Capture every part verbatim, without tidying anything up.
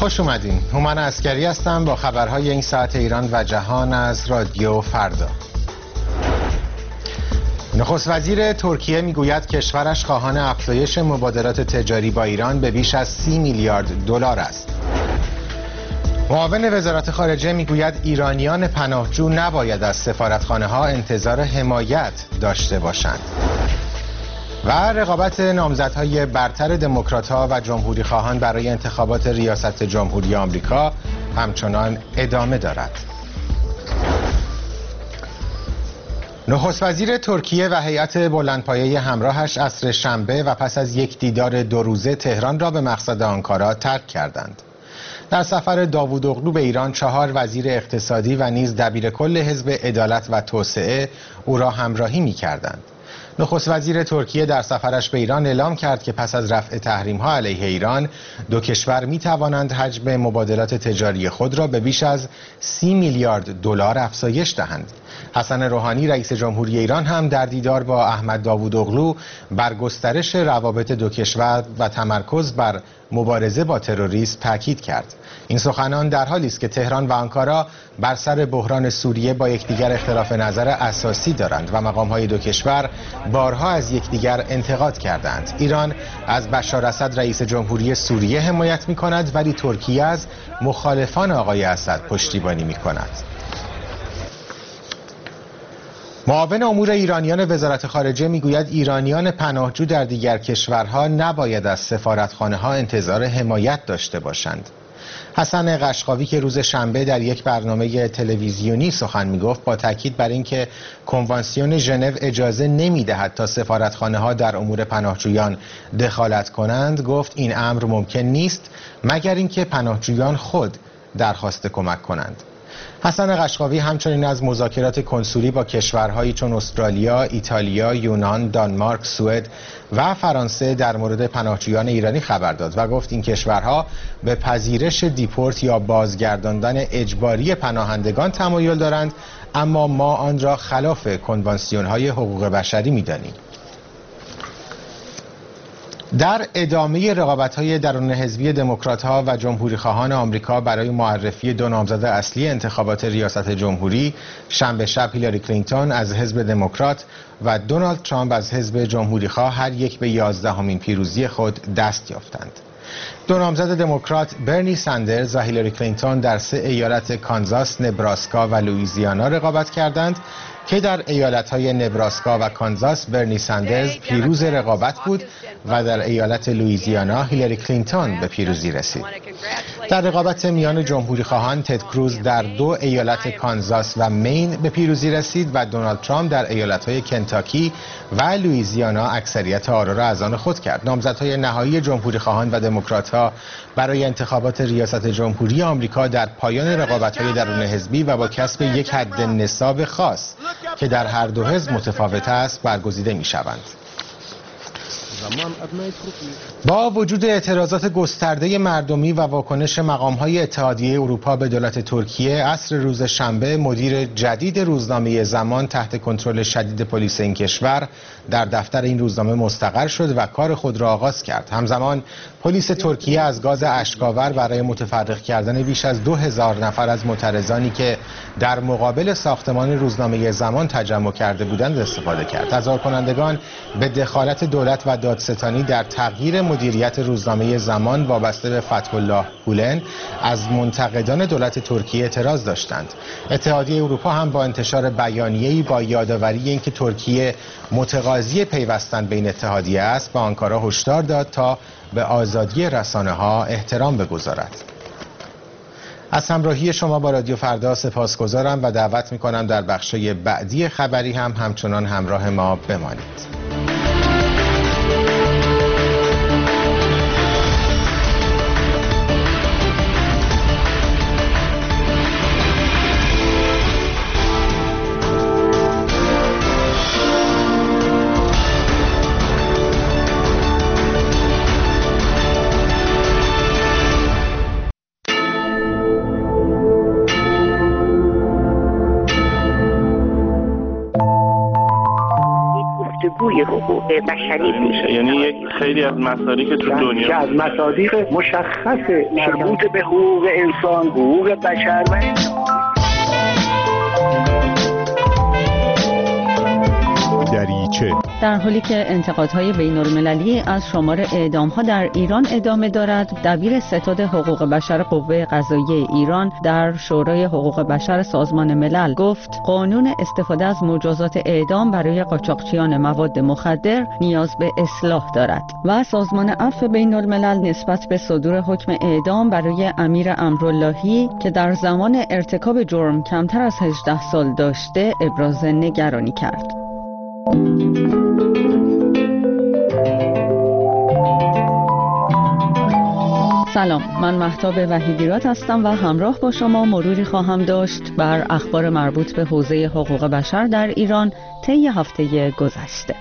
خوش اومدین. هومن عسکری هستم با خبرهای این ساعت ایران و جهان از رادیو فردا. نخست وزیر ترکیه میگوید کشورش خواهان افزایش مبادلات تجاری با ایران به بیش از سی میلیارد دلار است. معاون وزارت خارجه میگوید ایرانیان پناهجو نباید از سفارتخانه ها انتظار حمایت داشته باشند. و رقابت نامزدهای برتر دموکرات‌ها و جمهوری خواهان برای انتخابات ریاست جمهوری آمریکا همچنان ادامه دارد. نخست وزیر ترکیه و هیئت بلندپایه همراهش عصر شنبه و پس از یک دیدار دو روزه تهران را به مقصد آنکارا ترک کردند. در سفر داوود اغلو به ایران چهار وزیر اقتصادی و نیز دبیر کل حزب عدالت و توسعه او را همراهی می‌کردند. نخست وزیر ترکیه در سفرش به ایران اعلام کرد که پس از رفع تحریم‌ها علیه ایران دو کشور می‌توانند حجم مبادلات تجاری خود را به بیش از سی میلیارد دلار افزایش دهند. حسن روحانی رئیس جمهوری ایران هم در دیدار با احمد داوود اغلو بر گسترش روابط دو کشور و تمرکز بر مبارزه با تروریسم تاکید کرد. این سخنان در حالی است که تهران و آنکارا بر سر بحران سوریه با یکدیگر اختلاف نظر اساسی دارند و مقام‌های دو کشور بارها از یکدیگر انتقاد کردند. ایران از بشار اسد رئیس جمهوری سوریه حمایت می‌کند ولی ترکیه از مخالفان آقای اسد پشتیبانی می‌کند. معاون امور ایرانیان وزارت خارجه میگوید ایرانیان پناهجو در دیگر کشورها نباید از سفارتخانه‌ها انتظار حمایت داشته باشند. حسن قشقاوی که روز شنبه در یک برنامه تلویزیونی سخن میگفت با تاکید بر اینکه کنوانسیون ژنو اجازه نمیدهد تا سفارتخانه‌ها در امور پناهجویان دخالت کنند، گفت این امر ممکن نیست مگر اینکه پناهجویان خود درخواست کمک کنند. حسن قشقاوی همچنین از مذاکرات کنسولی با کشورهایی چون استرالیا، ایتالیا، یونان، دانمارک، سوئد و فرانسه در مورد پناهجویان ایرانی خبر داد و گفت این کشورها به پذیرش دیپورت یا بازگرداندن اجباری پناهندگان تمایل دارند، اما ما آن را خلاف کنوانسیون‌های حقوق بشری می‌دانیم. در ادامه رقابت‌های درون حزبی دموکرات‌ها و جمهوری‌خواهان آمریکا برای معرفی دو نامزد اصلی انتخابات ریاست جمهوری، شنبه شب هیلاری کلینتون از حزب دموکرات و دونالد ترامپ از حزب جمهوری‌خواه هر یک به یازدهمین پیروزی خود دست یافتند. دو نامزد دموکرات برنی ساندرز و هیلاری کلینتون در سه ایالت کانزاس، نبراسکا و لوئیزیانا رقابت کردند که در ایالت‌های نبراسکا و کانزاس برنی ساندرز پیروز رقابت بود و در ایالت لوئیزیانا هیلاری کلینتون به پیروزی رسید. در رقابت میان جمهوری خواهان تد کروز در دو ایالت کانزاس و مین به پیروزی رسید و دونالد ترامپ در ایالت‌های کنتاکی و لوئیزیانا اکثریت آرا را از آن خود کرد. نامزدهای نهایی جمهوری خواهان و دموکرات‌ها برای انتخابات ریاست جمهوری آمریکا در پایان رقابت‌های درون حزبی و با کسب یک حد نصاب خاص که در هر دو حزب متفاوت است برگزیده می‌شوند. با وجود اعتراضات گسترده مردمی و واکنش مقام‌های اتحادیه اروپا به دولت ترکیه، عصر روز شنبه مدیر جدید روزنامه زمان تحت کنترل شدید پلیس این کشور در دفتر این روزنامه مستقر شد و کار خود را آغاز کرد. همزمان پلیس ترکیه از گاز اشک‌آور برای متفرق کردن بیش از دو هزار نفر از معترضانی که در مقابل ساختمان روزنامه زمان تجمع کرده بودند استفاده کرد. تظاهر کنندگان به دخالت دولت و دادستانی در تغییر مدیریت روزنامه زمان وابسته به فتح الله گولن از منتقدان دولت ترکیه اعتراض داشتند. اتحادیه اروپا هم با انتشار بیانیه‌ای با یادآوری اینکه ترکیه متقاضی پیوستن به این اتحادیه است، به آنکارا هشدار داد تا به آزادی رسانه‌ها احترام بگذارد. از همراهی شما با رادیو فردا سپاسگزارم و دعوت می‌کنم در بخش بعدی خبری هم همچنان همراه ما بمانید. های حقوق بشری میشه. یعنی یک خیلی از مسائلی که تو دنیا که از مصادیق مشخص مربوط به حقوق انسان، حقوق بشر و انسان. دریچه. در حالی که انتقادهای بین المللی از شمار اعدام‌ها در ایران ادامه دارد، دبیر ستاد حقوق بشر قوه قضاییه ایران در شورای حقوق بشر سازمان ملل گفت قانون استفاده از مجازات اعدام برای قاچاقچیان مواد مخدر نیاز به اصلاح دارد و سازمان عفو بین الملل نسبت به صدور حکم اعدام برای امیر امراللهی که در زمان ارتکاب جرم کمتر از هجده سال داشته ابراز نگرانی کرد. سلام، من مهتاب وحیدیراد هستم و همراه با شما مروری خواهم داشت بر اخبار مربوط به حوزه حقوق بشر در ایران طی هفته گذشته.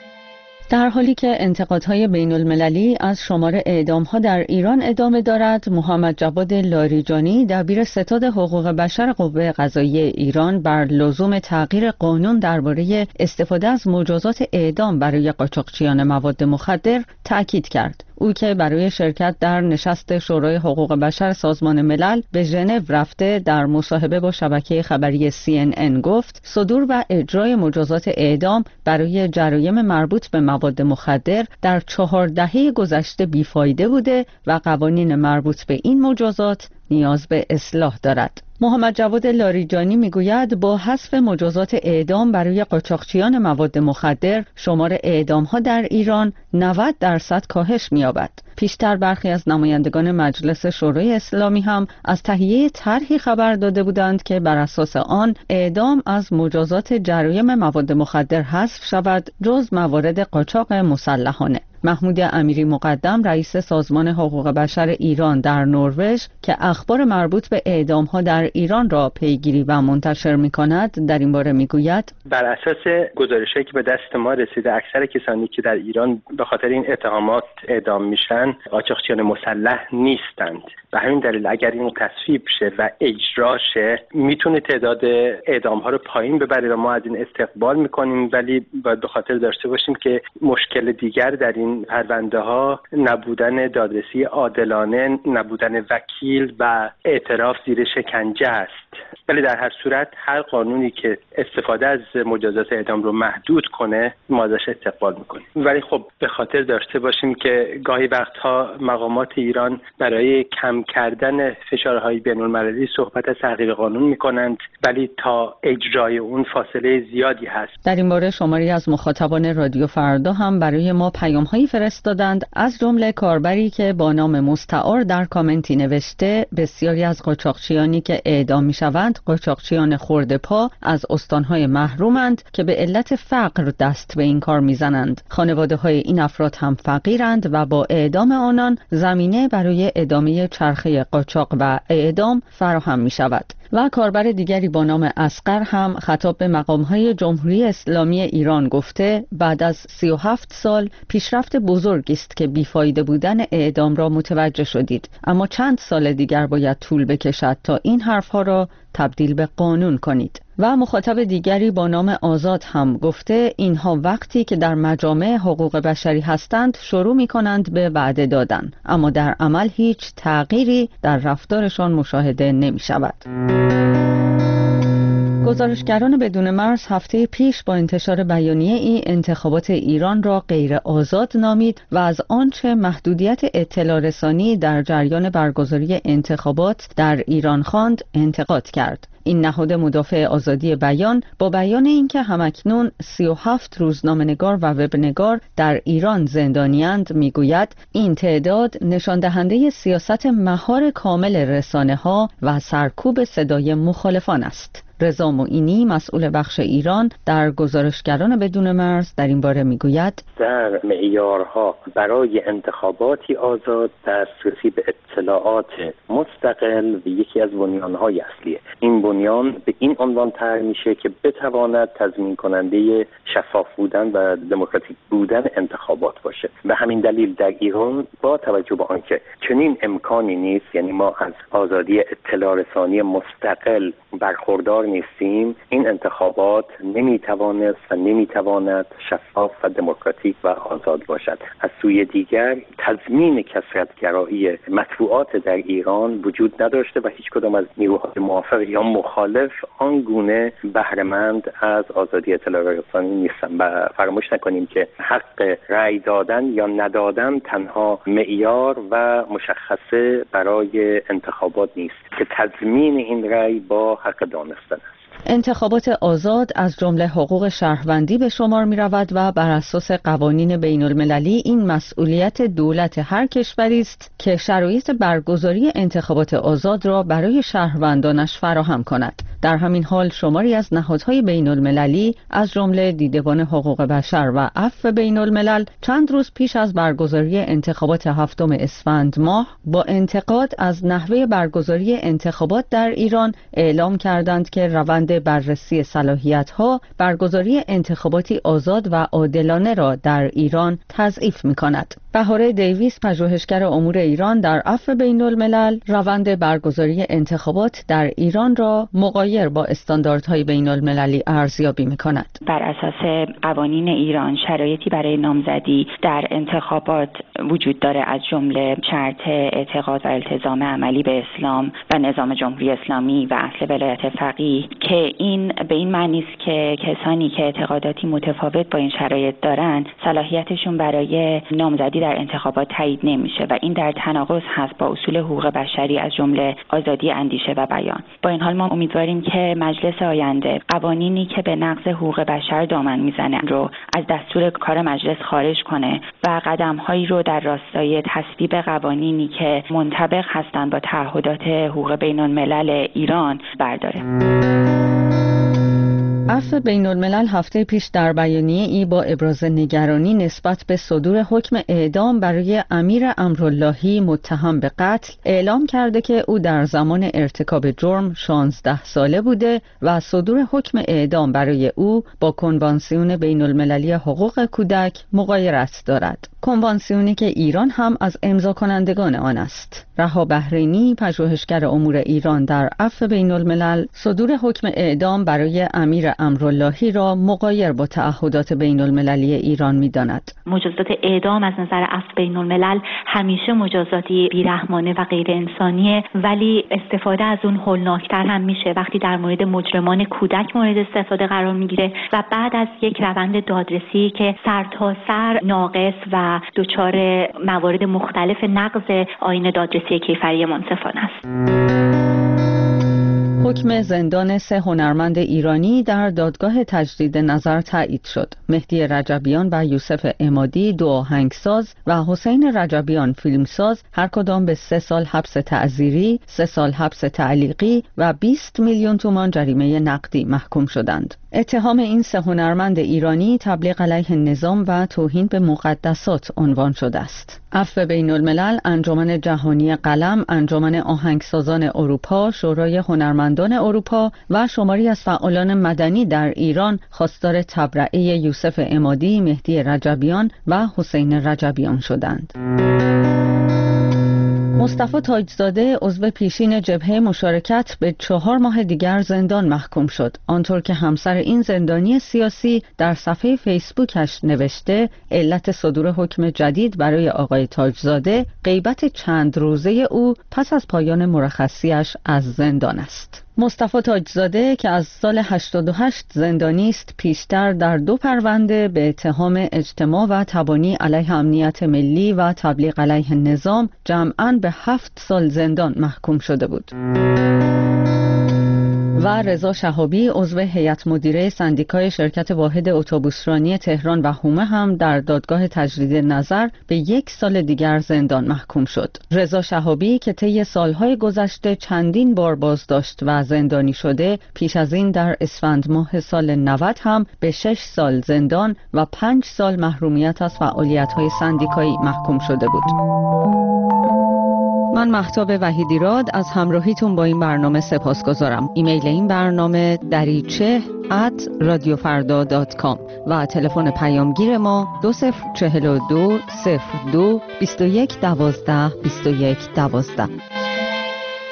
در حالی که انتقادهای بین المللی از شمار اعدام‌ها در ایران ادامه دارد، محمد جواد لاریجانی دبیر ستاد حقوق بشر قوه قضاییه ایران بر لزوم تغییر قانون درباره استفاده از مجازات اعدام برای قاچاقچیان مواد مخدر تأکید کرد. او که برای شرکت در نشست شورای حقوق بشر سازمان ملل به ژنو رفته در مصاحبه با شبکه خبری سی ان ان گفت صدور و اجرای مجازات اعدام برای جرایم مربوط به مواد مخدر در چهار دهه گذشته بیفایده بوده و قوانین مربوط به این مجازات نیاز به اصلاح دارد. محمد جواد لاریجانی میگوید با حذف مجازات اعدام برای قاچاقچیان مواد مخدر شمار اعدام‌ها در ایران نود درصد کاهش می‌یابد. پیشتر برخی از نمایندگان مجلس شورای اسلامی هم از تهیه طرحی خبر داده بودند که بر اساس آن اعدام از مجازات جرایم مواد مخدر حذف شود جز موارد قاچاق مسلحانه. محمود امیری مقدم رئیس سازمان حقوق بشر ایران در نروژ که اخبار مربوط به اعدام‌ها در ایران را پیگیری و منتشر می‌کند در این باره می‌گوید بر اساس گزارش‌هایی که به دست ما رسیده اکثر کسانی که در ایران به خاطر این اتهامات اعدام میشن قاچاقچیان مسلح نیستند و همین دلیل اگر این تصویب شه و اجرا شه میتونه تعداد اعدام‌ها رو پایین ببره و ما از این استقبال می‌کنیم، ولی باید به خاطر داشته باشیم که مشکل دیگر در این پرونده ها نبودن دادرسی عادلانه، نبودن وکیل و اعتراف زیر شکنجه است. ولی در هر صورت هر قانونی که استفاده از مجازات اعدام رو محدود کنه ما ازش استقبال میکنیم. ولی خب به خاطر داشته باشیم که گاهی وقتها مقامات ایران برای کم کردن فشارهای بین‌المللی صحبت از تغییر قانون میکنند، ولی تا اجرای اون فاصله زیادی هست. در این باره شماری از مخاطبان رادیو فردا هم برای ما پیام‌هایی فرستادند، از جمله کاربری که با نام مستعار در کامنتی نوشته بسیاری از قاچاقچیانی که اعدام میشوند قاچاقچیان خرده پا از استانهای محرومند که به علت فقر دست به این کار میزنند. خانواده های این افراد هم فقیرند و با اعدام آنان زمینه برای ادامه چرخه قاچاق و اعدام فراهم می شود. و کاربر دیگری با نام اصغر هم خطاب به مقام‌های جمهوری اسلامی ایران گفته بعد از سی و هفت سال پیشرفت بزرگی است که بیفایده بودن اعدام را متوجه شدید، اما چند سال دیگر باید طول بکشد تا این حرفها را تبدیل به قانون کنید. و مخاطب دیگری با نام آزاد هم گفته اینها وقتی که در مجامع حقوق بشری هستند شروع می کنند به وعده دادن، اما در عمل هیچ تغییری در رفتارشان مشاهده نمی شود. گزارشگران بدون مرز هفته پیش با انتشار بیانیه ای انتخابات ایران را غیر آزاد نامید و از آنچه محدودیت اطلاع رسانی در جریان برگزاری انتخابات در ایران خواند انتقاد کرد. این نهاد مدافع آزادی بیان با بیان اینکه همکنون سی و هفت روزنامه‌نگار و وبنگار در ایران زندانی‌اند میگوید این تعداد نشان دهنده سیاست مهار کامل رسانه‌ها و سرکوب صدای مخالفان است. رضا معینی مسئول بخش ایران در گزارشگران بدون مرز در این باره میگوید در معیارها برای انتخاباتی آزاد دسترسی به اطلاعات مستقل و یکی از بنیان‌های اصلیه. این بنیان به این عنوان طرح میشه که بتواند تضمین کننده شفاف بودن و دموکراتیک بودن انتخابات باشه. به همین دلیل در ایران با توجه به آنکه چنین امکانی نیست، یعنی ما از آزادی اطلاع رسانی مستقل برخوردار نیستیم، این انتخابات نمیتوانست و نمیتواند شفاف و دموکراتیک و آزاد باشد. از سوی دیگر تضمین کثرت‌گرایی مطبوعات در ایران وجود نداشته و هیچ کدام از نیروهای موافق یا مخالف آن گونه بهره‌مند از آزادی اطلاع رسانی نیستند. و فراموش نکنیم که حق رأی دادن یا ندادن تنها معیار و مشخصه برای انتخابات نیست که تضمین این رأی با حق دانستن است. انتخابات آزاد از جمله حقوق شهروندی به شمار می رود و بر اساس قوانین بین المللی این مسئولیت دولت هر کشوری است که شرایط برگزاری انتخابات آزاد را برای شهروندانش فراهم کند. در همین حال شماری از نهادهای بین المللی از جمله دیدبان حقوق بشر و عفو بین الملل چند روز پیش از برگزاری انتخابات هفتم اسفند ماه با انتقاد از نحوه برگزاری انتخابات در ایران اعلام کردند که روند بررسی صلاحیت‌ها برگزاری انتخاباتی آزاد و عادلانه را در ایران تضعیف می‌کند. بهاره دیویس، پژوهشگر امور ایران در عفو بین الملل، روند برگزاری انتخابات در ایران را مغایر با استانداردهای بین المللی ارزیابی می‌کند. بر اساس قوانین ایران شرایطی برای نامزدی در انتخابات وجود داره، از جمله شرط اعتقاد و التزام عملی به اسلام و نظام جمهوری اسلامی و اصل ولایت فقیه، که این به این معنی است که کسانی که اعتقاداتی متفاوت با این شرایط دارند صلاحیتشون برای نامزدی در انتخابات تایید نمیشه و این در تناقض هست با اصول حقوق بشری از جمله آزادی اندیشه و بیان. با این حال ما امیدواریم که مجلس آینده قوانینی که به نقض حقوق بشر دامن میزنه رو از دستور کار مجلس خارج کنه و قدم‌هایی رو در راستای تصویب قوانینی که منطبق هستند با تعهدات حقوق بین‌الملل ایران برداره. عفو بین الملل هفته پیش در بیانیه ای با ابراز نگرانی نسبت به صدور حکم اعدام برای امیر امراللهی متهم به قتل اعلام کرده که او در زمان ارتکاب جرم شانزده ساله بوده و صدور حکم اعدام برای او با کنوانسیون بین المللی حقوق کودک مغایرت دارد. کنوانسیونی که ایران هم از امضا کنندگان آن است. رها بحرینی، پژوهشگر امور ایران در عفو بین الملل، صدور حکم اعدام برای امیر امراللهی را مغایر با تعهدات بین المللی ایران می‌داند. مجازات اعدام از نظر عفو بین الملل همیشه مجازاتی بیرحمانه و غیر انسانیه، ولی استفاده از اون هولناکتر هم میشه وقتی در مورد مجرمان کودک مورد استفاده قرار میگیره و بعد از یک روند دادرسی که سر تا سر ناقص و دچار موارد مختلف نقض آیین دادرسی کیفری منصفانه است. حکم زندان سه هنرمند ایرانی در دادگاه تجدید نظر تایید شد. مهدی رجبیان و یوسف عمادی، دو آهنگساز، و حسین رجبیان، فیلمساز، هر کدام به سه سال حبس تعزیری، سه سال حبس تعلیقی و بیست میلیون تومان جریمه نقدی محکوم شدند. اتهام این سه هنرمند ایرانی تبلیغ علیه نظام و توهین به مقدسات عنوان شده است. عفو بین الملل، انجمن جهانی قلم، انجمن آهنگسازان اروپا، شورای هنرمندان اروپا و شماری از فعالان مدنی در ایران خواستار تبرئه یوسف عمادی، مهدی رجبیان و حسین رجبیان شدند. مصطفی تاجزاده، عضو پیشین جبهه مشارکت، به چهار ماه دیگر زندان محکوم شد. آنطور که همسر این زندانی سیاسی در صفحه فیسبوکش نوشته، علت صدور حکم جدید برای آقای تاجزاده غیبت چند روزه او پس از پایان مرخصیش از زندان است. مصطفی تاجزاده که از سال هشتاد و هشت زندانی است، پیشتر در دو پرونده به اتهام اجتماع و تبانی علیه امنیت ملی و تبلیغ علیه نظام جمعاً به هفت سال زندان محکوم شده بود. و رضا شهابی، عضو هیئت مدیره سندیکای شرکت واحد اتوبوسرانی تهران و حومه هم در دادگاه تجدید نظر به یک سال دیگر زندان محکوم شد. رضا شهابی که طی سالهای گذشته چندین بار بازداشت و زندانی شده، پیش از این در اسفند ماه سال نود هم به شش سال زندان و پنج سال محرومیت از فعالیت‌های سندیکایی محکوم شده بود. من مهتاب وحیدیراد از همراهیتون با این برنامه سپاسگزارم. ایمیل این برنامه دریچه ات رادیو فردا دات کام و تلفن پیامگیر ما دو صفر چهل و دو صفر دو بیست و یک دوازده بیست و یک دوازده.